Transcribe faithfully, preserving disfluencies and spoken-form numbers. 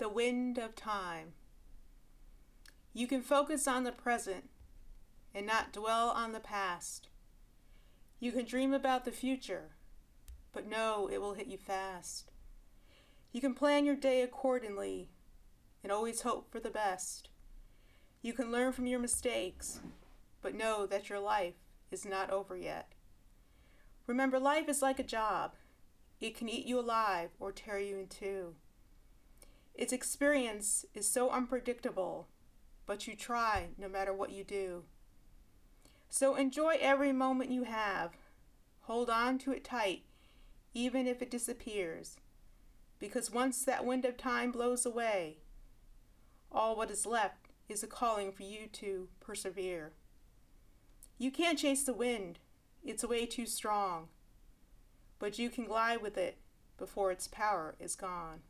the wind of time. You can focus on the present and not dwell on the past. You can dream about the future, but know it will hit you fast. You can plan your day accordingly and always hope for the best. You can learn from your mistakes, but know that your life is not over yet. Remember, life is like a job. It can eat you alive or tear you in two. Its experience is so unpredictable, but you try no matter what you do. So enjoy every moment you have. Hold on to it tight, even if it disappears, because once that wind of time blows away, all what is left is a calling for you to persevere. You can't chase the wind, it's way too strong, but you can glide with it before its power is gone.